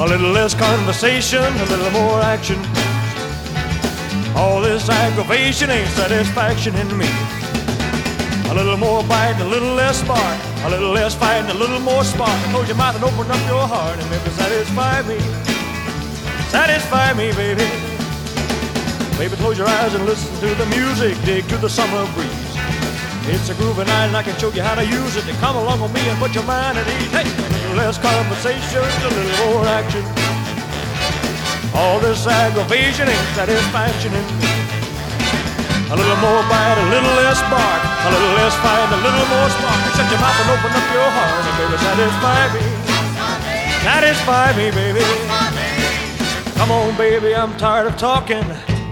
A little less conversation, a little more action. All this aggravation ain't satisfaction in me. A little more bite, a little less spark. A little less fight, a little more spark. Close your mouth and open up your heart and maybe satisfy me. Satisfy me, baby. Baby, close your eyes and listen to the music. Dig to the summer breeze. It's a groovy night and I can show you how to use it. To come along with me and put your mind at ease. Hey, a little less conversation, a little more action. All this aggravation ain't satisfaction in me. A little more bite, a little less bark. A little less fight, a little more spark. Shut your mouth and open up your heart and baby, satisfy me. Satisfy me, baby. Come on, baby, I'm tired of talking.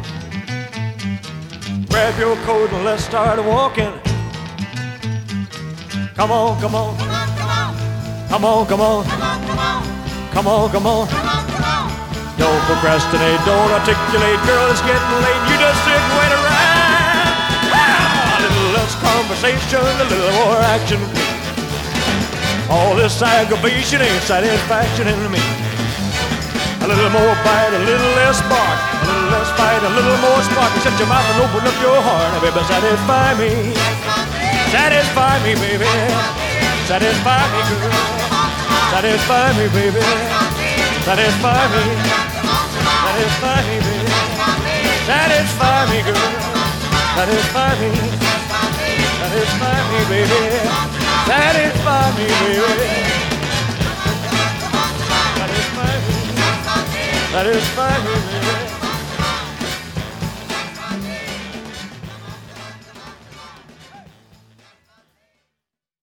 Grab your coat and let's start walking. Come on, come on. Come on, come on. Come on, come on. Don't procrastinate, don't articulate. Girl, it's getting late. You just sit and wait around. A little less conversation, a little more action. All this aggravation ain't satisfaction in me. A little more bite, a little less bark. A little less fight, a little more spark. Shut your mouth and open up your heart. Now, baby, satisfy me. Satisfy me, baby. Satisfy me, girl. Satisfy me, baby. Satisfy me. Satisfy me, baby. Satisfy me, girl. Satisfy me. Satisfy me, baby. Satisfy me, baby. Satisfy me. Satisfy me, baby.